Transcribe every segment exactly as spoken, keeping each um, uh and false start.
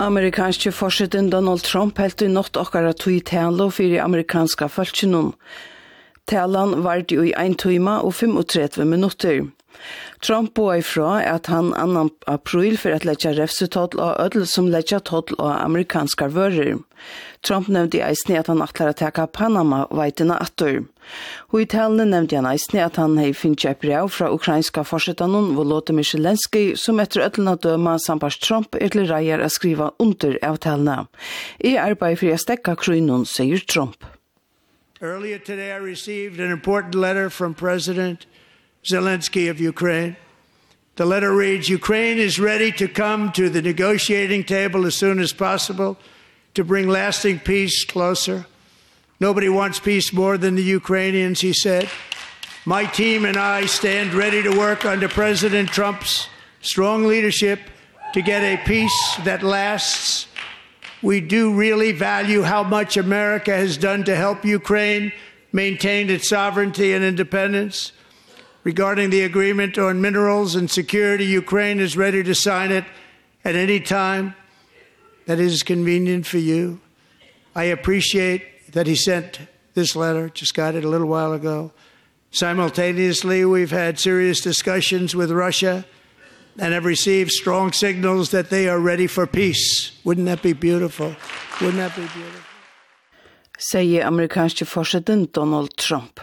Amerikanske forsiden Donald Trump helt i nått okkara tui talo fyrir amerikanska falskinon. Talan vardi i ein time og femogtretve minutter. Trump boi ifra at han annan april for at letja refsetoll og ødel som letja toll og amerikanska vører. Trump nevnte i eisne at han atlar at teka Panama veitina attor. Og i talene nevnte han eisne at han hei finnt et brev fra ukrainska forsetanon Volodymyr Zelensky som etter ødelna døma sambars Trump er til reier å skriva under avtalene. I arbeid for å stekka krynon, sier Trump. Earlier today I received an important letter from President Zelensky of Ukraine. The letter reads, Ukraine is ready to come to the negotiating table as soon as possible to bring lasting peace closer. Nobody wants peace more than the Ukrainians, he said. My team and I stand ready to work under President Trump's strong leadership to get a peace that lasts. We do really value how much America has done to help Ukraine maintain its sovereignty and independence. Regarding the agreement on minerals and security, Ukraine is ready to sign it at any time that is convenient for you. I appreciate that he sent this letter, just got it a little while ago. Simultaneously, we've had serious discussions with Russia and have received strong signals that they are ready for peace. Wouldn't that be beautiful? Wouldn't that be beautiful? Sier amerikanske forsiden Donald Trump.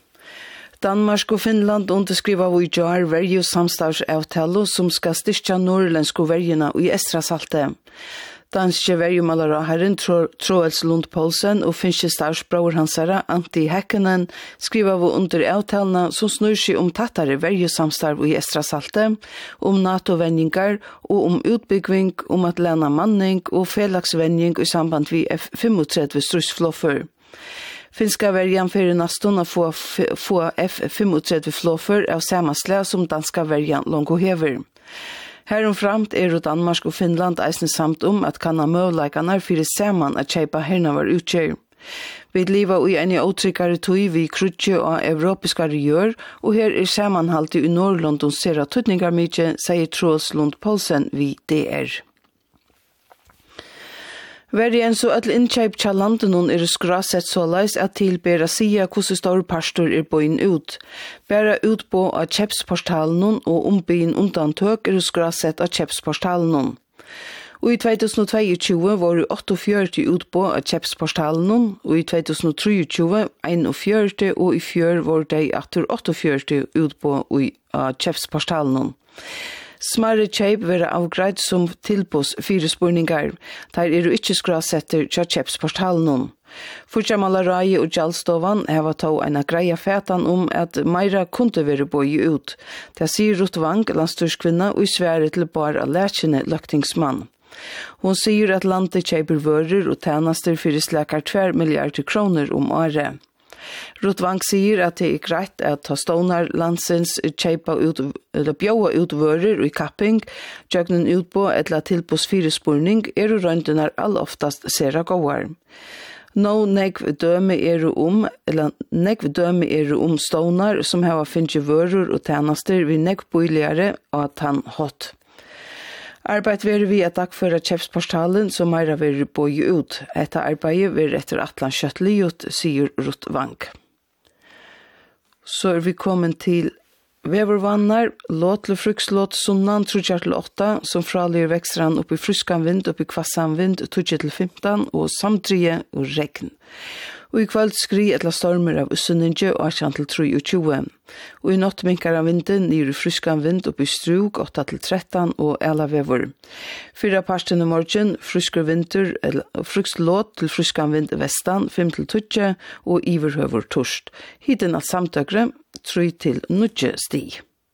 Danmark og Finland underskriva i jar verju samstarvsavtalo som skal styrkja norrländsko verjuna i Estrasalte. Danske verjumalare herren Troels Lund Poulsen og finske starsbror hansara Antti Häkkinen skriva under avtalene som snur seg om tattare verjusamstarv i Estrasalte, om NATO-venningar og om utbygging, om at lena manning og felagsvenning i samband vi F trettifem strussfloffer. Finska verjan fyrir naston a få, få F trettifem floffer av samma slag som danska verjan longo hever. Heromframt er og Danmark og Finland eisne samt om at kanna møvleikanar fyrir saman at kjeipa hernavar utgjør. Vi lever i en åtrykkare tøy vi krutje og europiskare gjør, og her er samanhalti i Nord-London sera tøtningar mykje, sier Troels Lund Poulsen vi D R. Verre enn så at innkjøp til landet noen er skrasett såleis at tilbera sia hvordan stor pastor er bøyen ut. Bare ut på av kjepsportalen og ombyen undantøk er skrasett av kjepsportalen noen. Og i tjugohundratjugotvå var det åttiofjørt ut på av kjepsportalen og i tjugohundratrettiosju einogfjørt og i fjør var det atter åttiofjørt ut på av kjepsportalen. Smarre kjeip være avgreit som tilbos fire spurningar. Der er du ikke skrasetter tja kjeipsportalen. Fortjamallarai og Gjallstovan heva tog en greia fætan om at meira kunde være boi ut. Det sier Ruth Wang, landstyrskvinna, og i svære til bare lærkjene løktingsmann. Hun sier at landet kjeiper vører og tjenester fyrir slekar tver milliarder kroner om året. Ruth Wang sier at det er greit at ta stånar landsens kjeipa ut, eller bjåa ut vører i kapping, tjøgnen ut på etla tilpås fire spurning, er og røntenar all oftast sera gåar. Nå negv døme er om, eller negv døme er om stånar som hava finnje vører og tjenester vi negv boiligare og at han hot. Arbeid ver vi at dagføra kjepsportalen som meira ver boi ut. Etta arbeidet ver etter atlan kjøttliut, sier Ruth Wang. Så er vi kommet til vevervannar, låt til frukslåt sunnan trutjar til åtta, som fralir vekstran oppi fruskan vind, oppi kvassan vind, trutjar til femtan, og samtrige og regn. Og i kveld skri etla stormer av ussunninge og atjan til tjugotre. Og i natt minkar av vinden nir i fruskan vind oppi strug åtta til trettan og ela vevor. Fyra parsten i morgen, frusker vinter, frukslåt til fruskan vind vestan, fem til tjugotre og iverhøver torst. Hiten at samtøkre, tre til nutje stig.